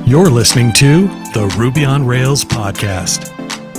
You're listening to the Ruby on Rails podcast.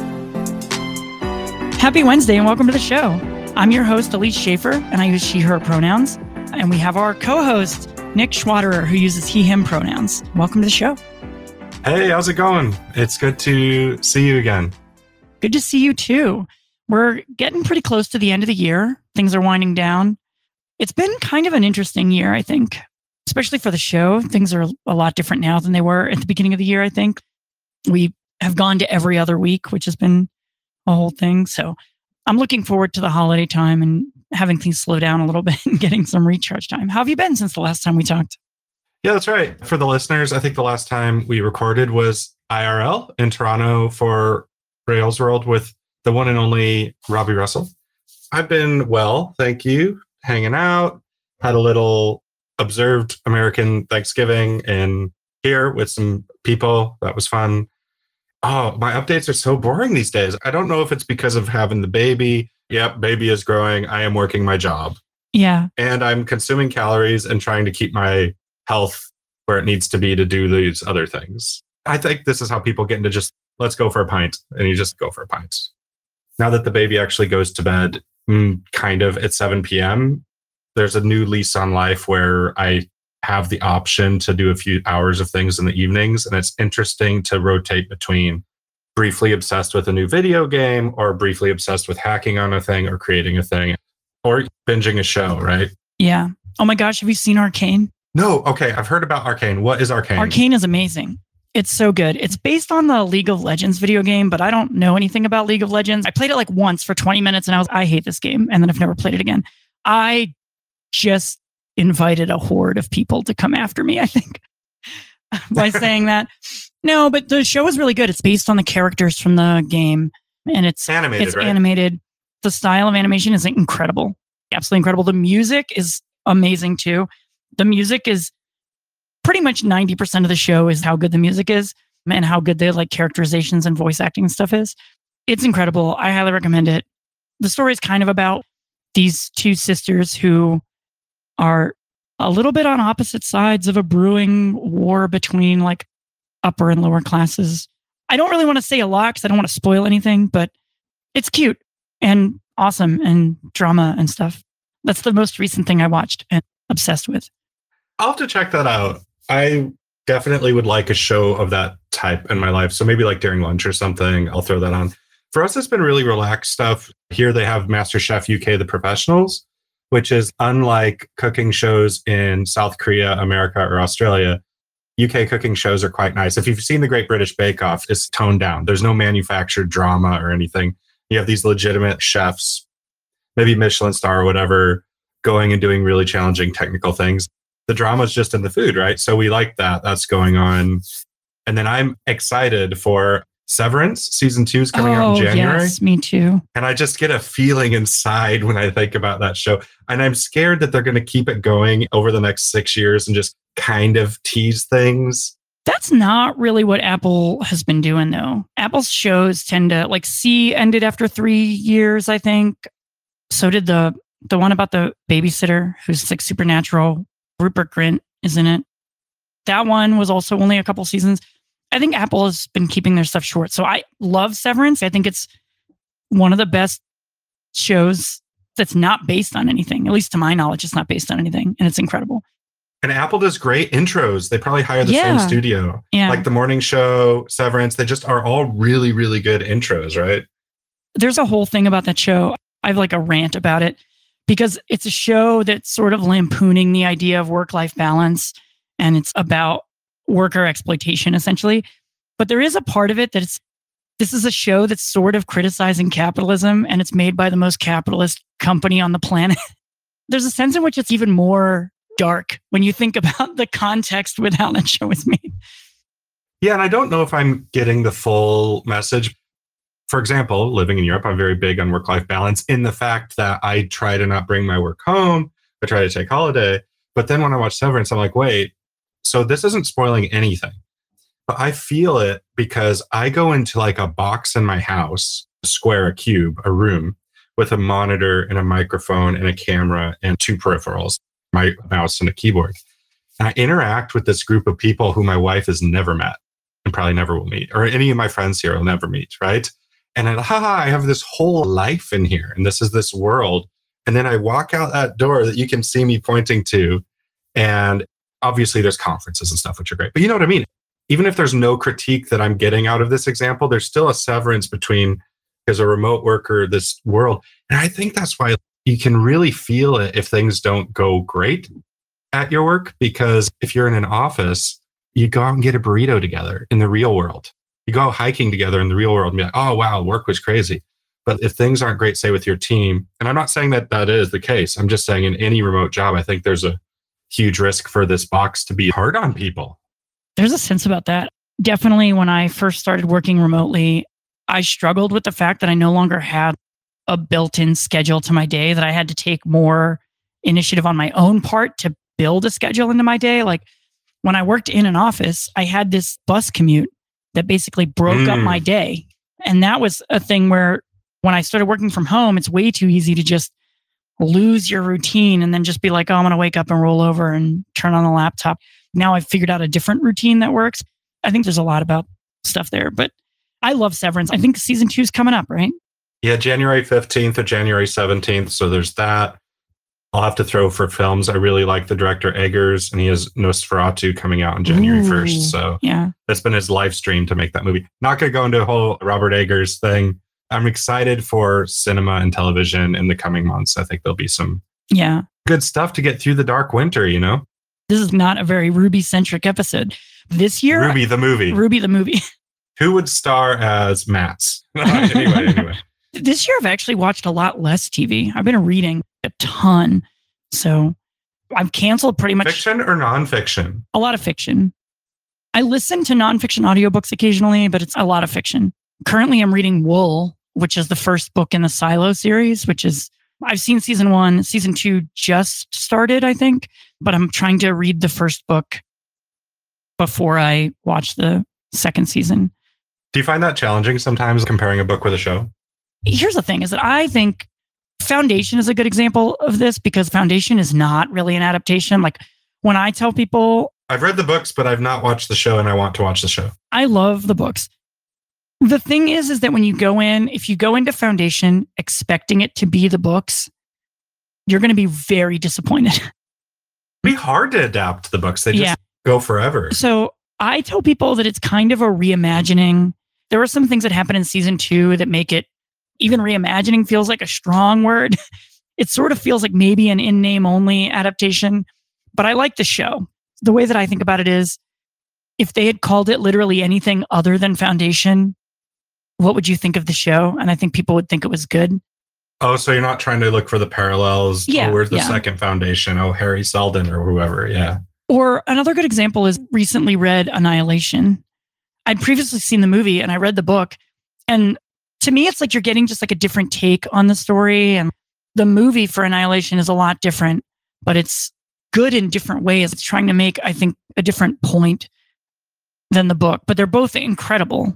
Happy Wednesday and welcome to the show. I'm your host, Elise Schaefer, and I use she, her pronouns. And we have our co-host, Nick Schwaderer, who uses he, him pronouns. Welcome to the show. Hey, how's it going? It's good to see you again. Good to see you too. We're getting pretty close to the end of the year. Things are winding down. It's been kind of an interesting year, I think, especially for the show. Things are a lot different now than they were at the beginning of the year, I think. We have gone to every other week, which has been a whole thing. So I'm looking forward to the holiday time and having things slow down a little bit and getting some recharge time. How have you been since the last time we talked? Yeah, that's right. For the listeners, I think the last time we recorded was IRL in Toronto for Rails World with the one and only Robbie Russell. I've been well, thank you. Hanging out, had a little observed American Thanksgiving in here with some people. That was fun. Oh, my updates are so boring these days. I don't know if it's because of having the baby. Yep, baby is growing. I am working my job. Yeah. And I'm consuming calories and trying to keep my health where it needs to be to do these other things. I think this is how people get into just, let's go for a pint. And you just go for a pint. Now that the baby actually goes to bed kind of at 7 p.m., there's a new lease on life where I have the option to do a few hours of things in the evenings. And it's interesting to rotate between briefly obsessed with a new video game or briefly obsessed with hacking on a thing or creating a thing or binging a show, right? Yeah. Oh my gosh, have you seen Arcane? No. Okay. I've heard about Arcane. What is Arcane? Arcane is amazing. It's so good. It's based on the League of Legends video game, but I don't know anything about League of Legends. I played it like once for 20 minutes and I hate this game. And then I've never played it again. I just invited a horde of people to come after me, I think, by saying that. No, but the show is really good. It's based on the characters from the game and it's animated, right? Animated. The style of animation is incredible. Absolutely incredible. The music is amazing too. The music is pretty much 90% of the show is how good the music is and how good the like characterizations and voice acting and stuff is. It's incredible. I highly recommend it. The story is kind of about these two sisters who are a little bit on opposite sides of a brewing war between like upper and lower classes. I don't really want to say a lot because I don't want to spoil anything, but it's cute and awesome and drama and stuff. That's the most recent thing I watched and obsessed with. I'll have to check that out. I definitely would like a show of that type in my life. So maybe like during lunch or something, I'll throw that on. For us, it's been really relaxed stuff. Here they have MasterChef UK The Professionals, which is unlike cooking shows in South Korea, America, or Australia. UK cooking shows are quite nice. If you've seen The Great British Bake Off, it's toned down. There's no manufactured drama or anything. You have these legitimate chefs, maybe Michelin star or whatever, going and doing really challenging technical things. The drama is just in the food, right? So we like that. That's going on. And then I'm excited for Severance. Season 2 is coming out in January. Yes, me too. And I just get a feeling inside when I think about that show. And I'm scared that they're going to keep it going over the next 6 years and just kind of tease things. That's not really what Apple has been doing, though. Apple's shows tend to, like, C ended after 3 years, I think. So did the one about the babysitter who's like supernatural. Rupert Grint is in it. That one was also only a couple seasons. I think Apple has been keeping their stuff short. So I love Severance. I think it's one of the best shows that's not based on anything. At least to my knowledge, it's not based on anything. And it's incredible. And Apple does great intros. They probably hire the same studio. Yeah. Like The Morning Show, Severance. They just are all really, really good intros, right? There's a whole thing about that show. I have like a rant about it because it's a show that's sort of lampooning the idea of work-life balance. And it's about worker exploitation, essentially. But there is a part of it that this is a show that's sort of criticizing capitalism and it's made by the most capitalist company on the planet. There's a sense in which it's even more dark when you think about the context with how that show is made. Yeah, and I don't know if I'm getting the full message. For example, living in Europe, I'm very big on work-life balance in the fact that I try to not bring my work home. I try to take holiday. But then when I watch Severance, I'm like, wait, so this isn't spoiling anything. But I feel it because I go into like a box in my house, a square, a cube, a room with a monitor and a microphone and a camera and 2 peripherals, my mouse and a keyboard. And I interact with this group of people who my wife has never met and probably never will meet, or any of my friends here will never meet, right? And I have this whole life in here, and this is this world. And then I walk out that door that you can see me pointing to, and obviously there's conferences and stuff, which are great. But you know what I mean? Even if there's no critique that I'm getting out of this example, there's still a severance between, as a remote worker, this world. And I think that's why you can really feel it if things don't go great at your work, because if you're in an office, you go out and get a burrito together in the real world. You go out hiking together in the real world and be like, oh, wow, work was crazy. But if things aren't great, say with your team, and I'm not saying that that is the case. I'm just saying in any remote job, I think there's a huge risk for this box to be hard on people. There's a sense about that. Definitely when I first started working remotely, I struggled with the fact that I no longer had a built-in schedule to my day, that I had to take more initiative on my own part to build a schedule into my day. Like when I worked in an office, I had this bus commute that basically broke up my day. And that was a thing where when I started working from home, it's way too easy to just lose your routine and then just be like, oh, I'm going to wake up and roll over and turn on the laptop. Now I've figured out a different routine that works. I think there's a lot about stuff there, but I love Severance. I think season 2 is coming up, right? Yeah, January 15th or January 17th. So there's that. I'll have to throw for films. I really like the director Eggers, and he has Nosferatu coming out on January 1st. So yeah, that's been his live stream to make that movie. Not going to go into a whole Robert Eggers thing. I'm excited for cinema and television in the coming months. I think there'll be some good stuff to get through the dark winter, you know? This is not a very Ruby-centric episode. This year... Ruby the movie. Who would star as Mats? Anyway. This year, I've actually watched a lot less TV. I've been reading a ton. So I've canceled pretty much... Fiction or nonfiction? A lot of fiction. I listen to nonfiction audiobooks occasionally, but it's a lot of fiction. Currently, I'm reading Wool, which is the first book in the Silo series, which is... I've seen season 1. Season 2 just started, I think. But I'm trying to read the first book before I watch the second season. Do you find that challenging sometimes, comparing a book with a show? Here's the thing, is that I think Foundation is a good example of this, because Foundation is not really an adaptation. Like when I tell people... I've read the books, but I've not watched the show, and I want to watch the show. I love the books. The thing is that when you go in, if you go into Foundation expecting it to be the books, you're going to be very disappointed. It'd be hard to adapt the books. They just go forever. So I tell people that it's kind of a reimagining. There are some things that happen in season 2 that make it, even reimagining feels like a strong word. It sort of feels like maybe an in-name only adaptation, but I like the show. The way that I think about it is, if they had called it literally anything other than Foundation, what would you think of the show? And I think people would think it was good. Oh, so you're not trying to look for the parallels? Yeah. Oh, where's the second Foundation? Oh, Harry Seldon or whoever. Yeah. Or another good example is recently read Annihilation. I'd previously seen the movie and I read the book. And to me, it's like you're getting just like a different take on the story. And the movie for Annihilation is a lot different, but it's good in different ways. It's trying to make, I think, a different point than the book, but they're both incredible.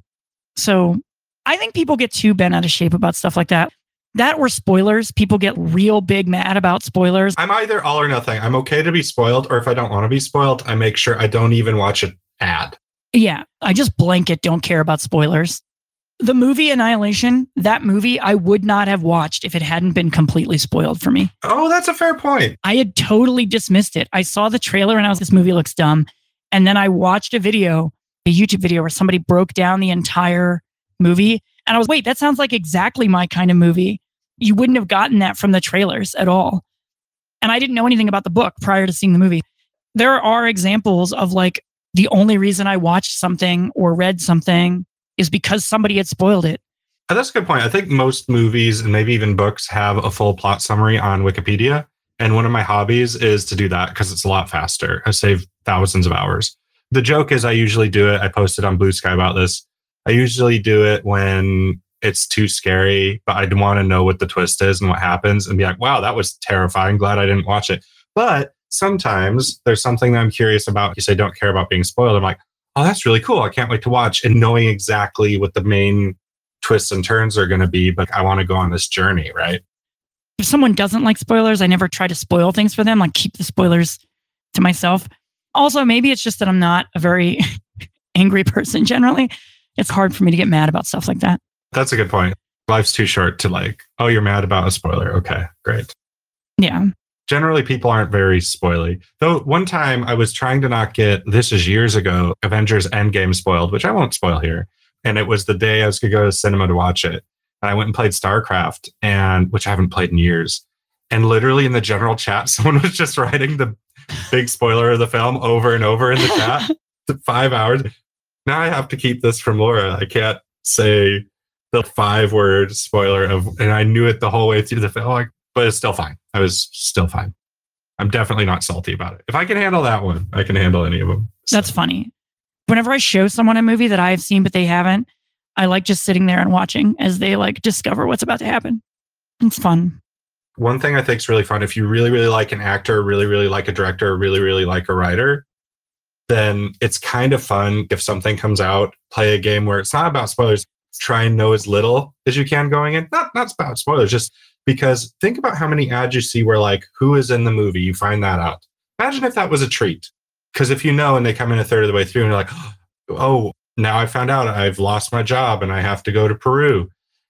So I think people get too bent out of shape about stuff like that. That or spoilers. People get real big mad about spoilers. I'm either all or nothing. I'm okay to be spoiled, or if I don't want to be spoiled, I make sure I don't even watch an ad. Yeah, I just blanket don't care about spoilers. The movie Annihilation, that movie I would not have watched if it hadn't been completely spoiled for me. Oh, that's a fair point. I had totally dismissed it. I saw the trailer and I was, this movie looks dumb. And then I watched a YouTube video where somebody broke down the entire movie. And I was, wait, that sounds like exactly my kind of movie. You wouldn't have gotten that from the trailers at all. And I didn't know anything about the book prior to seeing the movie. There are examples of like, the only reason I watched something or read something is because somebody had spoiled it. That's a good point. I think most movies and maybe even books have a full plot summary on Wikipedia. And one of my hobbies is to do that because it's a lot faster. I save thousands of hours. The joke is I usually do it. I posted on Blue Sky about this. I usually do it when it's too scary, but I'd want to know what the twist is and what happens and be like, wow, that was terrifying. Glad I didn't watch it. But sometimes there's something that I'm curious about. You say don't care about being spoiled. I'm like, oh, that's really cool. I can't wait to watch. And knowing exactly what the main twists and turns are going to be, but I want to go on this journey, right? If someone doesn't like spoilers, I never try to spoil things for them. Like keep the spoilers to myself. Also, maybe it's just that I'm not a very angry person generally. It's hard for me to get mad about stuff like that. That's a good point. Life's too short to like, oh, you're mad about a spoiler. Okay, great. Yeah. Generally, people aren't very spoily. Though one time I was trying to not get, this is years ago, Avengers Endgame spoiled, which I won't spoil here. And it was the day I was going to go to the cinema to watch it. And I went and played StarCraft, and which I haven't played in years. And literally in the general chat, someone was just writing the big spoiler of the film over and over in the chat. 5 hours. Now I have to keep this from Laura. I can't say the 5-word spoiler of, and I knew it the whole way through the film, like, but it's still fine. I was still fine. I'm definitely not salty about it. If I can handle that one, I can handle any of them. So. That's funny. Whenever I show someone a movie that I've seen but they haven't, I like just sitting there and watching as they like discover what's about to happen. It's fun. One thing I think is really fun, if you really, really like an actor, really, really like a director, really, really like a writer, then it's kind of fun if something comes out, play a game where it's not about spoilers. Try and know as little as you can going in. Not about spoilers, just because think about how many ads you see where like, who is in the movie? You find that out. Imagine if that was a treat. Because if you know and they come in a third of the way through and you're like, oh, now I found out I've lost my job and I have to go to Peru.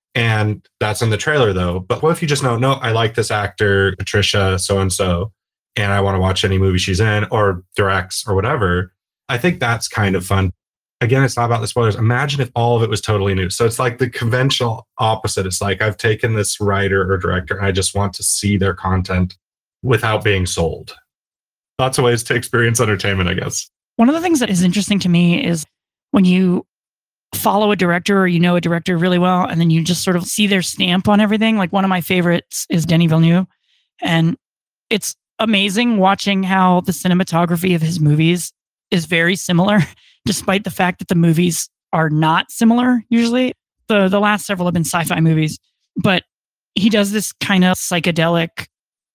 And that's in the trailer though. But what if you just know, no, I like this actor, Patricia so-and-so, and I want to watch any movie she's in or directs or whatever. I think that's kind of fun. Again, it's not about the spoilers. Imagine if all of it was totally new. So it's like the conventional opposite. It's like I've taken this writer or director and I just want to see their content without being sold. Lots of ways to experience entertainment, I guess. One of the things that is interesting to me is when you follow a director or you know a director really well, and then you just sort of see their stamp on everything. Like one of my favorites is Denis Villeneuve. And it's amazing watching how the cinematography of his movies is very similar, despite the fact that the movies are not similar usually. The last several have been sci-fi movies, but he does this kind of psychedelic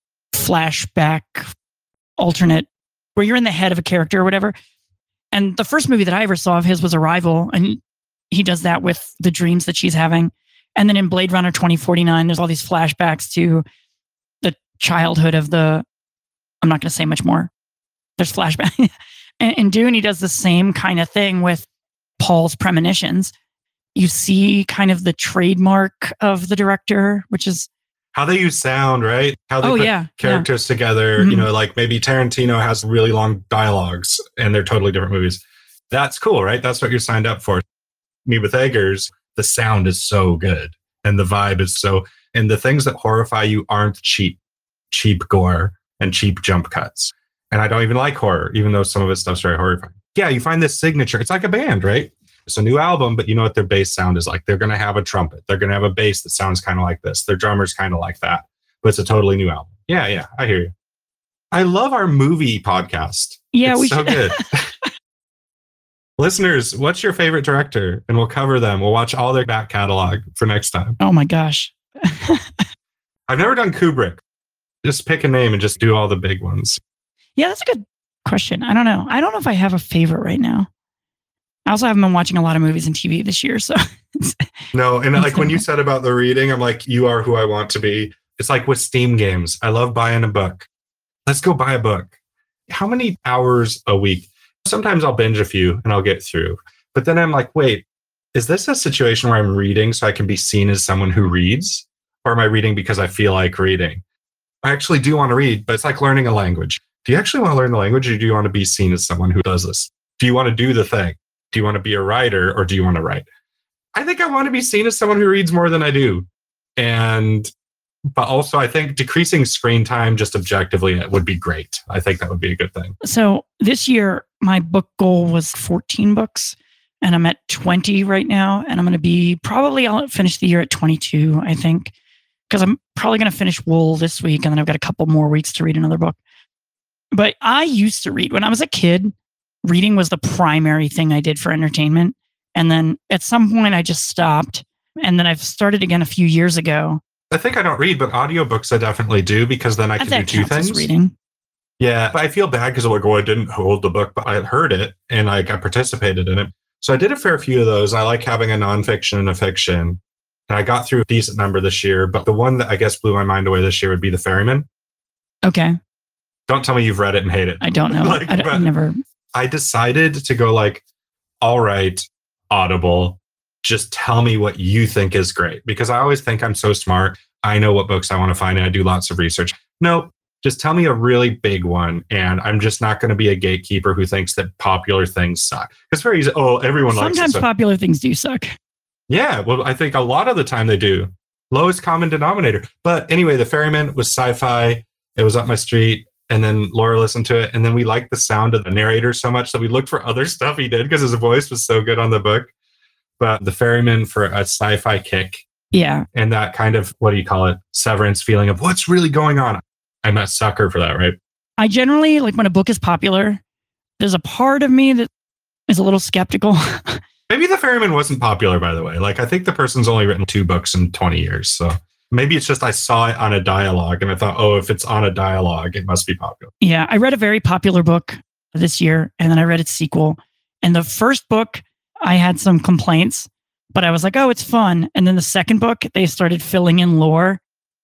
flashback alternate where you're in the head of a character or whatever. And the first movie that I ever saw of his was Arrival, and he does that with the dreams that she's having. And then in Blade Runner 2049, there's all these flashbacks to the childhood of I'm not going to say much more. There's flashback. In Dune, he does the same kind of thing with Paul's premonitions. You see kind of the trademark of the director, which is how they use sound, right? How they put characters together. Mm-hmm. You know, like maybe Tarantino has really long dialogues and they're totally different movies. That's cool, right? That's what you're signed up for. Me with Eggers, the sound is so good and the vibe is so, and the things that horrify you aren't cheap gore and cheap jump cuts. And I don't even like horror, even though some of his stuff's very horrifying. Yeah, you find this signature. It's like a band, right? It's a new album, but you know what their bass sound is like. They're going to have a trumpet. They're going to have a bass that sounds kind of like this. Their drummer's kind of like that. But it's a totally new album. Yeah, I hear you. I love our movie podcast. Yeah, it's so good. Listeners, what's your favorite director? And we'll cover them. We'll watch all their back catalog for next time. Oh my gosh. I've never done Kubrick. Just pick a name and just do all the big ones. Yeah, that's a good question. I don't know. I don't know if I have a favorite right now. I also haven't been watching a lot of movies and TV this year, so. No, and like when you said about the reading, I'm like, you are who I want to be. It's like with Steam games. I love buying a book. Let's go buy a book. How many hours a week? Sometimes I'll binge a few and I'll get through. But then I'm like, wait, is this a situation where I'm reading so I can be seen as someone who reads? Or am I reading because I feel like reading? I actually do want to read, but it's like learning a language. Do you actually want to learn the language, or do you want to be seen as someone who does this? Do you want to do the thing? Do you want to be a writer, or do you want to write? I think I want to be seen as someone who reads more than I do. But also I think decreasing screen time just objectively would be great. I think that would be a good thing. So this year, my book goal was 14 books, and I'm at 20 right now. And I'm going to be I'll finish the year at 22, I think, because I'm probably going to finish Wool this week. And then I've got a couple more weeks to read another book. But I used to read when I was a kid. Reading was the primary thing I did for entertainment. And then at some point I just stopped. And then I've started again a few years ago. I think I don't read, but audiobooks I definitely do, because then I can do two things. Reading. Yeah, but I feel bad because I'm like, I didn't hold the book, but I heard it and I participated in it. So I did a fair few of those. I like having a nonfiction and a fiction. And I got through a decent number this year. But the one that I guess blew my mind away this year would be The Ferryman. Okay. Don't tell me you've read it and hate it. I don't know. Like, I never. I decided to go like, all right, Audible, just tell me what you think is great. Because I always think I'm so smart. I know what books I want to find and I do lots of research. No, just tell me a really big one. And I'm just not going to be a gatekeeper who thinks that popular things suck. It's very easy. Oh, everyone likes it. Sometimes popular things do suck. Yeah, well, I think a lot of the time they do. Lowest common denominator. But anyway, The Ferryman was sci-fi. It was up my street. And then Laura listened to it. And then we liked the sound of the narrator so much that we looked for other stuff he did because his voice was so good on the book. But The Ferryman for a sci-fi kick. Yeah. And that kind of, what do you call it? Severance feeling of what's really going on. I'm a sucker for that, right? I generally, like when a book is popular, there's a part of me that is a little skeptical. Maybe The Ferryman wasn't popular, by the way. Like, I think the person's only written 2 books in 20 years. So maybe it's just I saw it on a dialogue and I thought, oh, if it's on a dialogue, it must be popular. Yeah. I read a very popular book this year and then I read its sequel. And the first book, I had some complaints, but I was like, oh, it's fun. And then the second book, they started filling in lore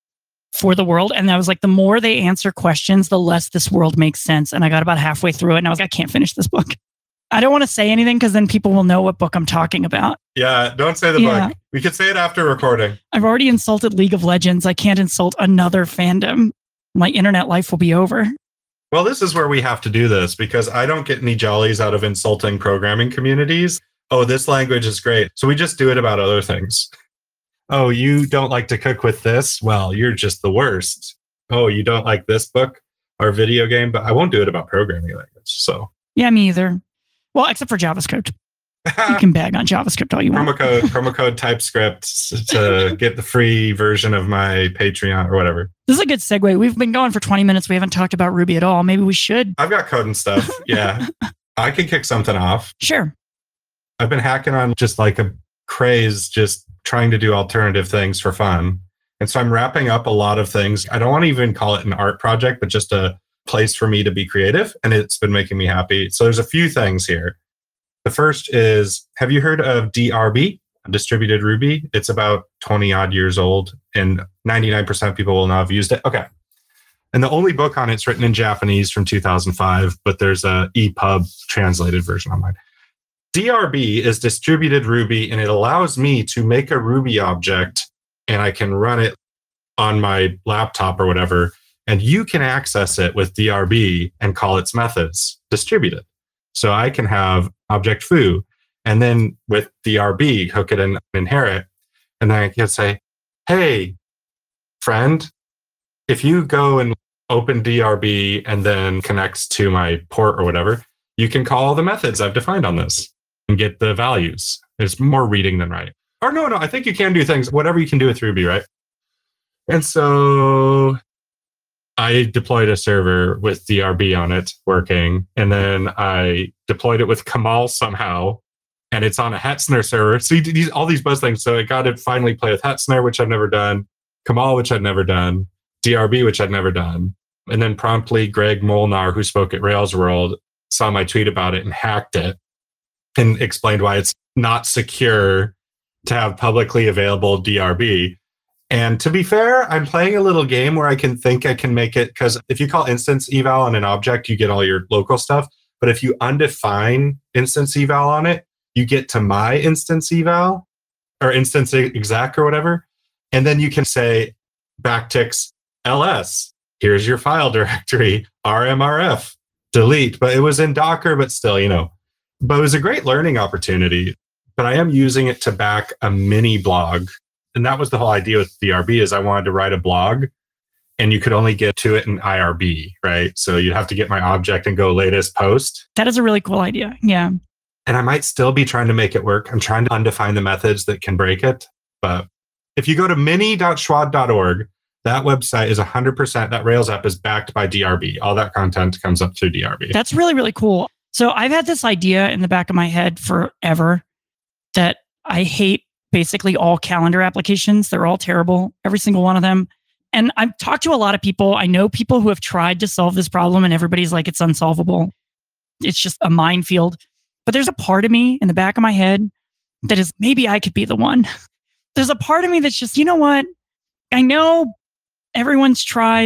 for the world. And I was like, the more they answer questions, the less this world makes sense. And I got about halfway through it and I was like, I can't finish this book. I don't want to say anything because then people will know what book I'm talking about. Yeah, don't say the book. We could say it after recording. I've already insulted League of Legends. I can't insult another fandom. My internet life will be over. Well, this is where we have to do this because I don't get any jollies out of insulting programming communities. Oh, this language is great. So we just do it about other things. Oh, you don't like to cook with this? Well, you're just the worst. Oh, you don't like this book or video game? But I won't do it about programming language. So yeah, me either. Well, except for JavaScript. You can bag on JavaScript all you want. Promo code TypeScript to get the free version of my Patreon or whatever. This is a good segue. We've been going for 20 minutes. We haven't talked about Ruby at all. Maybe we should. I've got code and stuff. Yeah. I can kick something off. Sure. I've been hacking on just like a craze, just trying to do alternative things for fun. And so I'm wrapping up a lot of things. I don't want to even call it an art project, but just a place for me to be creative. And it's been making me happy. So there's a few things here. The first is, have you heard of DRB, Distributed Ruby? It's about 20 odd years old and 99% of people will now have used it. Okay. And the only book on it's written in Japanese from 2005, but there's a EPUB translated version online. DRB is Distributed Ruby, and it allows me to make a Ruby object and I can run it on my laptop or whatever. And you can access it with DRB and call its methods distributed. So I can have object foo and then with DRB, hook it and inherit. And then I can say, hey, friend, if you go and open DRB and then connects to my port or whatever, you can call the methods I've defined on this and get the values. It's more reading than writing. Or no, I think you can do things, whatever you can do with Ruby, right? And so I deployed a server with DRB on it working. And then I deployed it with Kamal somehow. And it's on a Hetzner server. So all these buzz things. So I got to finally play with Hetzner, which I've never done. Kamal, which I'd never done. DRB, which I'd never done. And then promptly Greg Molnar, who spoke at Rails World, saw my tweet about it and hacked it and explained why it's not secure to have publicly available DRB. And to be fair, I'm playing a little game where I can make it, because if you call instance eval on an object, you get all your local stuff. But if you undefine instance eval on it, you get to my instance eval or instance exec or whatever. And then you can say backticks ls, here's your file directory, rmrf, delete. But it was in Docker, but still, but it was a great learning opportunity. But I am using it to back a mini blog. And that was the whole idea with DRB is I wanted to write a blog and you could only get to it in IRB, right? So you'd have to get my object and go latest post. That is a really cool idea. Yeah. And I might still be trying to make it work. I'm trying to undefine the methods that can break it. But if you go to mini.schwad.org, that website is 100%, that Rails app is backed by DRB. All that content comes up through DRB. That's really, really cool. So I've had this idea in the back of my head forever that I hate basically all calendar applications. They're all terrible, every single one of them. And I've talked to a lot of people. I know people who have tried to solve this problem and everybody's like, it's unsolvable. It's just a minefield. But there's a part of me in the back of my head that is, maybe I could be the one. There's a part of me that's just, you know what? I know everyone's tried.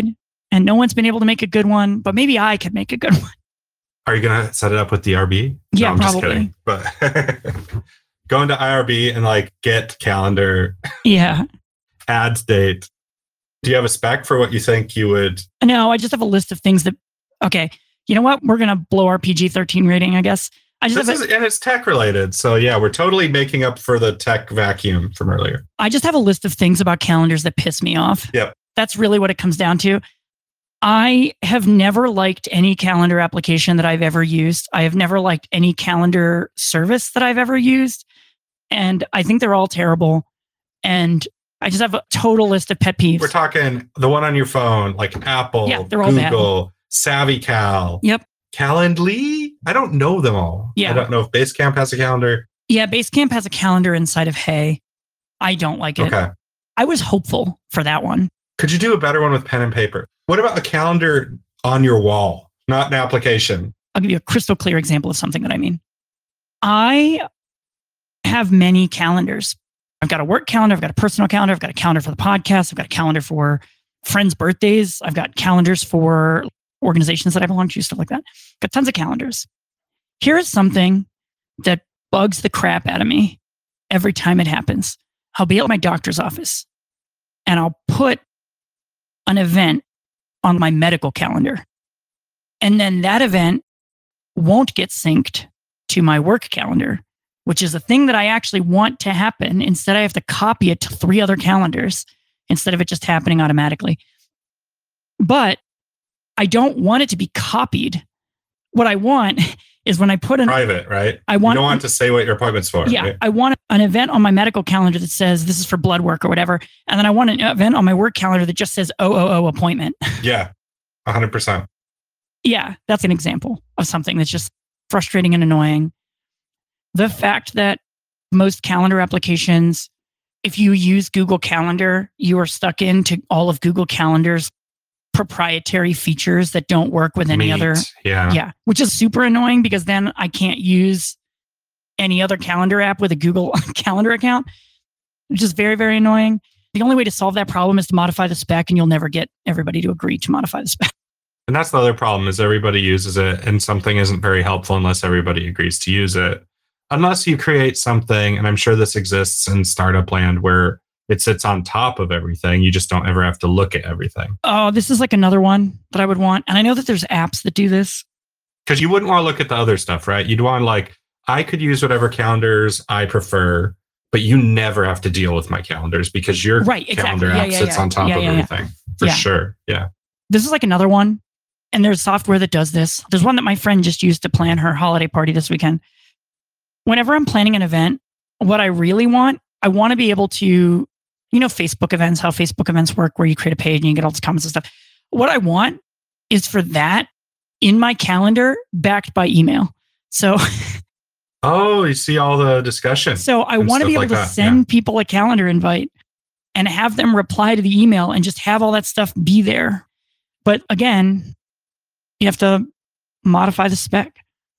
and no one's been able to make a good one, but maybe I could make a good one. Are you going to set it up with DRB? Yeah, no, I'm probably. Just kidding. But go into IRB and like get calendar, Yeah. add date. Do you have a spec for what you think you would? No, I just have a list of things that, okay, you know what? We're going to blow our PG-13 rating, I guess. And it's tech related. So yeah, we're totally making up for the tech vacuum from earlier. I just have a list of things about calendars that piss me off. Yep. That's really what it comes down to. I have never liked any calendar application that I've ever used. I have never liked any calendar service that I've ever used. And I think they're all terrible. And I just have a total list of pet peeves. We're talking the one on your phone, like Apple, Yeah, they're all Google, SavvyCal. Yep. Calendly? I don't know them all. Yeah. I don't know if Basecamp has a calendar. Yeah, Basecamp has a calendar inside of Hey. I don't like it. Okay. I was hopeful for that one. Could you do a better one with pen and paper? What about a calendar on your wall, not an application? I'll give you a crystal clear example of something that I mean. I have many calendars. I've got a work calendar. I've got a personal calendar. I've got a calendar for the podcast. I've got a calendar for friends' birthdays. I've got calendars for organizations that I belong to, stuff like that. Got tons of calendars. Here's something that bugs the crap out of me every time it happens. I'll be at my doctor's office and I'll put an event on my medical calendar. And then that event won't get synced to my work calendar, which is a thing that I actually want to happen. Instead, I have to copy it to 3 other calendars instead of it just happening automatically. But I don't want it to be copied. What I want is when I put private, right? You don't want to say what your appointment's for. Yeah. Right? I want an event on my medical calendar that says this is for blood work or whatever. And then I want an event on my work calendar that just says appointment. Yeah. 100%. Yeah. That's an example of something that's just frustrating and annoying. The fact that most calendar applications, if you use Google Calendar, you are stuck into all of Google Calendar's proprietary features that don't work with any other. Yeah. Which is super annoying because then I can't use any other calendar app with a Google Calendar account, which is very, very annoying. The only way to solve that problem is to modify the spec, and you'll never get everybody to agree to modify the spec. And that's the other problem is everybody uses it and something isn't very helpful unless everybody agrees to use it. Unless you create something, and I'm sure this exists in startup land where it sits on top of everything. You just don't ever have to look at everything. Oh, this is like another one that I would want. And I know that there's apps that do this. Because you wouldn't want to look at the other stuff, right? You'd want I could use whatever calendars I prefer, but you never have to deal with my calendars because your calendar app sits on top of everything. For sure. Yeah. This is like another one. And there's software that does this. There's one that my friend just used to plan her holiday party this weekend. Whenever I'm planning an event, what I really want, I want to be able to, Facebook events, how Facebook events work, where you create a page and you get all these comments and stuff. What I want is for that in my calendar backed by email. So, oh, you see all the discussion. So I want to be able to send people a calendar invite and have them reply to the email and just have all that stuff be there. But again, you have to modify the spec,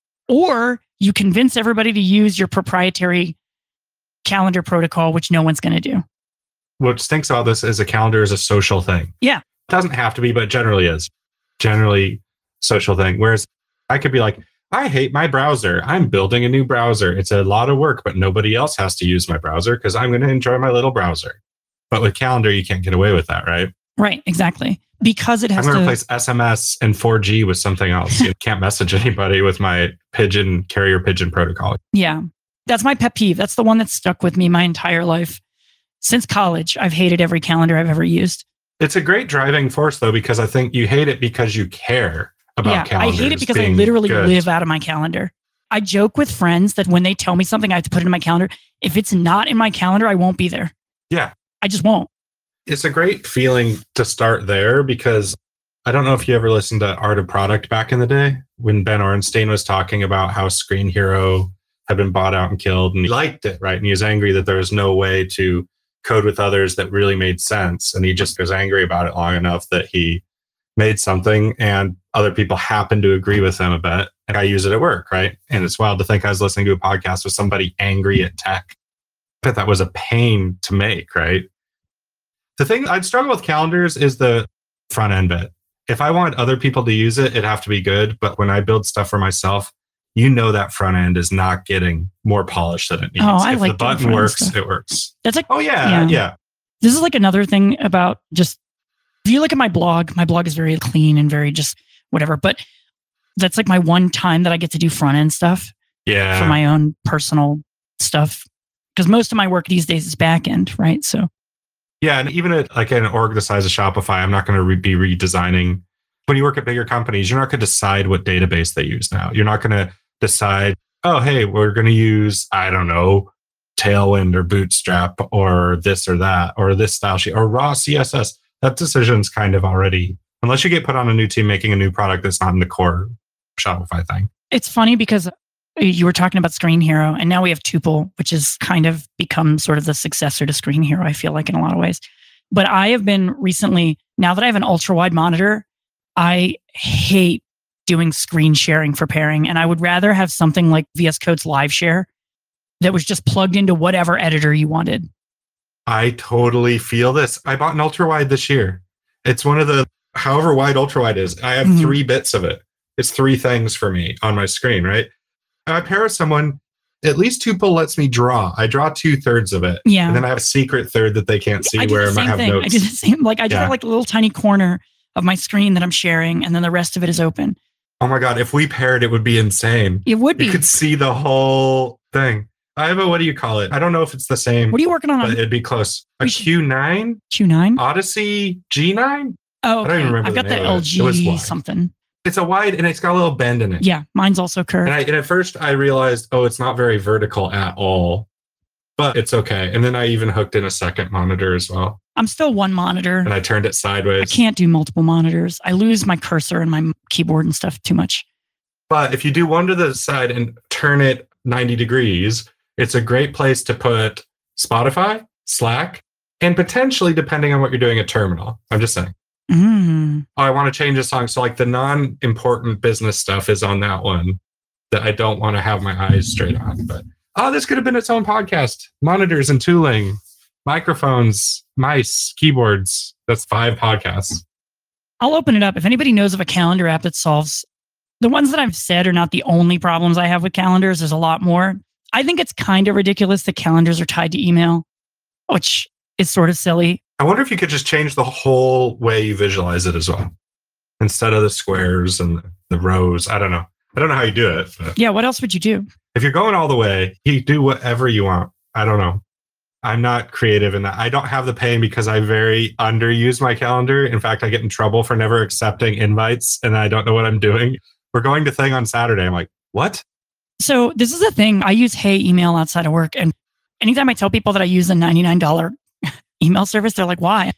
or you convince everybody to use your proprietary calendar protocol, which no one's going to do. What stinks about this is a calendar is a social thing. Yeah. It doesn't have to be, but it generally is. Generally social thing. Whereas I could be like, I hate my browser. I'm building a new browser. It's a lot of work, but nobody else has to use my browser because I'm going to enjoy my little browser. But with calendar, you can't get away with that, right? Right, exactly. Because it has I'm going to replace SMS and 4G with something else. You can't message anybody with my carrier pigeon protocol. Yeah. That's my pet peeve. That's the one that's stuck with me my entire life. Since college, I've hated every calendar I've ever used. It's a great driving force, though, because I think you hate it because you care about calendars. I hate it because I literally live out of my calendar. I joke with friends that when they tell me something, I have to put it in my calendar. If it's not in my calendar, I won't be there. Yeah. I just won't. It's a great feeling to start there because I don't know if you ever listened to Art of Product back in the day when Ben Orenstein was talking about how Screen Hero had been bought out and killed, and he liked it, right? And he was angry that there was no way to code with others that really made sense. And he just was angry about it long enough that he made something and other people happened to agree with him a bit. And I use it at work, right? And it's wild to think I was listening to a podcast with somebody angry at tech. But that was a pain to make, right? The thing I'd struggle with calendars is the front end bit. if I want other people to use it, it'd have to be good. But when I build stuff for myself, you know that front end is not getting more polished than it needs. I if like the button works, it works. That's like, oh yeah. This is like another thing about just, if you look at my blog is very clean and very just whatever. But that's like my one time that I get to do front end stuff for my own personal stuff. Because most of my work these days is back end, right? So yeah, and even at like an org the size of Shopify, I'm not going to be redesigning. When you work at bigger companies, you're not going to decide what database they use now. You're not going to decide, oh, hey, we're going to use, I don't know, Tailwind or Bootstrap or this or that or this style sheet or raw CSS. That decision's kind of already, unless you get put on a new team making a new product that's not in the core Shopify thing. It's funny because you were talking about Screen Hero, and now we have Tuple, which has kind of become sort of the successor to Screen Hero, I feel like, in a lot of ways. But I have been recently, now that I have an ultra wide monitor, I hate doing screen sharing for pairing. And I would rather have something like VS Code's Live Share that was just plugged into whatever editor you wanted. I totally feel this. I bought an ultra wide this year. It's one of the, however wide ultra wide is, I have 3 bits of it. It's 3 things for me on my screen, right? And I pair with someone, at least Tuple lets me draw. I draw 2/3 of it. Yeah. And then I have a secret third that they can't see where I might have notes. I do the same. Like I just have like a little tiny corner of my screen that I'm sharing, and then the rest of it is open. Oh my God, if we paired, it would be insane. It would be. You could see the whole thing. I have a, what do you call it? I don't know if it's the same. What are you working on? But it'd be close. A Q9? Q9? Odyssey G9? Oh, okay. I don't even remember I've got the name of it. It was LG wide. something. It's a wide and it's got a little bend in it. Yeah, mine's also curved. And at first I realized, oh, it's not very vertical at all, but it's okay. And then I even hooked in a second monitor as well. I'm still one monitor. And I turned it sideways. I can't do multiple monitors. I lose my cursor and my keyboard and stuff too much. But if you do one to the side and turn it 90 degrees, it's a great place to put Spotify, Slack, and potentially, depending on what you're doing, a terminal. I'm just saying. Oh, I want to change a song. So like the non-important business stuff is on that one that I don't want to have my eyes straight on. But this could have been its own podcast. Monitors and tooling, microphones, mice, keyboards. That's 5 podcasts. I'll open it up. If anybody knows of a calendar app that solves the ones that I've said are not the only problems I have with calendars. There's a lot more. I think it's kind of ridiculous that calendars are tied to email, which is sort of silly. I wonder if you could just change the whole way you visualize it as well. Instead of the squares and the rows. I don't know. I don't know how you do it. But yeah, what else would you do? If you're going all the way, you do whatever you want. I don't know. I'm not creative in that. I don't have the pain because I very underuse my calendar. In fact, I get in trouble for never accepting invites and I don't know what I'm doing. We're going to thing on Saturday. I'm like, what? So this is the thing. I use Hey Email outside of work. And anytime I tell people that I use a $99 email service, they're like, why?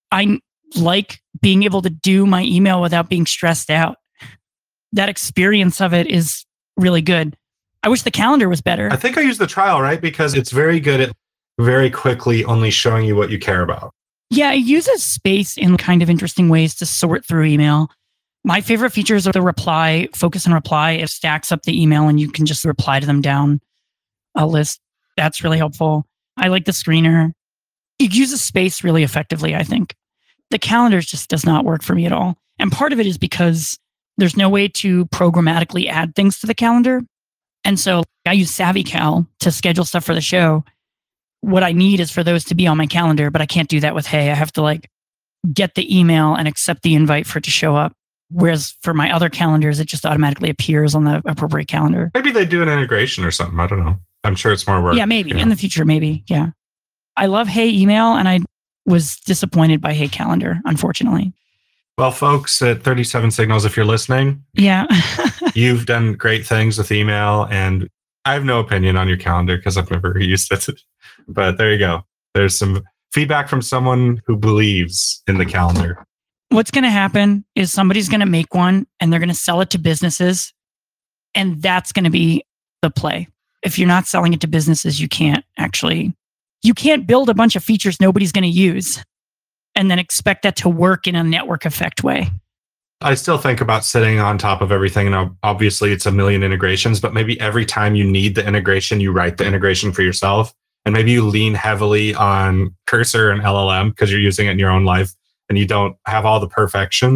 I like being able to do my email without being stressed out. That experience of it is really good. I wish the calendar was better. I think I use the trial, right? Because it's very good at very quickly only showing you what you care about. Yeah, it uses space in kind of interesting ways to sort through email. My favorite features are the reply, focus and reply. It stacks up the email and you can just reply to them down a list. That's really helpful. I like the screener. It uses space really effectively, I think. The calendar just does not work for me at all. And part of it is because there's no way to programmatically add things to the calendar. And so I use SavvyCal to schedule stuff for the show. What I need is for those to be on my calendar, but I can't do that with Hey. I have to get the email and accept the invite for it to show up. Whereas for my other calendars, it just automatically appears on the appropriate calendar. Maybe they do an integration or something. I don't know. I'm sure it's more work. Yeah, maybe. In the future, maybe. Yeah. I love Hey Email, and I was disappointed by Hey Calendar, unfortunately. Well, folks at 37 Signals, if you're listening, yeah, you've done great things with email, and I have no opinion on your calendar because I've never used it. But there you go. There's some feedback from someone who believes in the calendar. What's going to happen is somebody's going to make one and they're going to sell it to businesses. And that's going to be the play. If you're not selling it to businesses, you can't build a bunch of features nobody's going to use and then expect that to work in a network effect way. I still think about sitting on top of everything. And obviously it's a million integrations, but maybe every time you need the integration, you write the integration for yourself. And maybe you lean heavily on Cursor and LLM because you're using it in your own life and you don't have all the perfection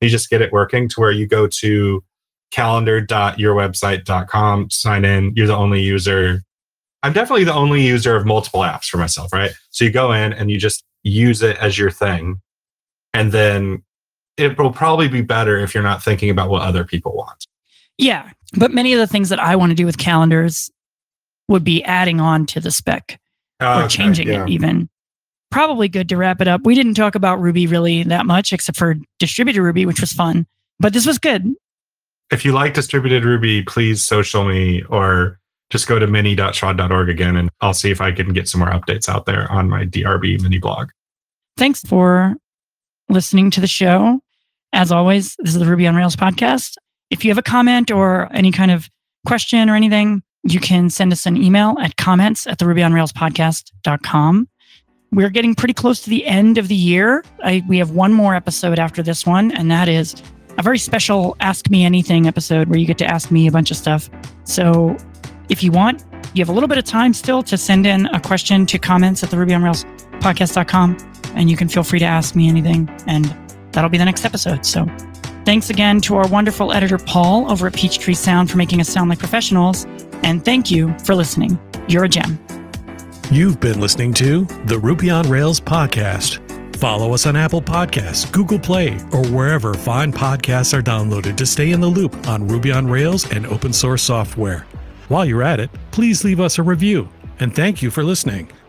You just get it working to where you go to calendar.yourwebsite.com, sign in. You're the only user. I'm definitely the only user of multiple apps for myself, right? So you go in and you just use it as your thing. And then it will probably be better if you're not thinking about what other people want. Yeah. But many of the things that I want to do with calendars would be adding on to the spec or changing it even. Probably good to wrap it up. We didn't talk about Ruby really that much, except for distributed Ruby, which was fun. But this was good. If you like distributed Ruby, please social me or just go to mini.schwad.org again, and I'll see if I can get some more updates out there on my DRB mini blog. Thanks for listening to the show. As always, this is the Ruby on Rails podcast. If you have a comment or any kind of question or anything, you can send us an email at comments@therubyonrailspodcast.com. We're getting pretty close to the end of the year. We have one more episode after this one, and that is a very special Ask Me Anything episode where you get to ask me a bunch of stuff. So if you want, you have a little bit of time still to send in a question to comments@therubyonrailspodcast.com, and you can feel free to ask me anything, and that'll be the next episode. So thanks again to our wonderful editor, Paul, over at Peachtree Sound for making us sound like professionals. And thank you for listening. You're a gem. You've been listening to the Ruby on Rails podcast. Follow us on Apple Podcasts, Google Play, or wherever fine podcasts are downloaded to stay in the loop on Ruby on Rails and open source software. While you're at it, please leave us a review. And thank you for listening.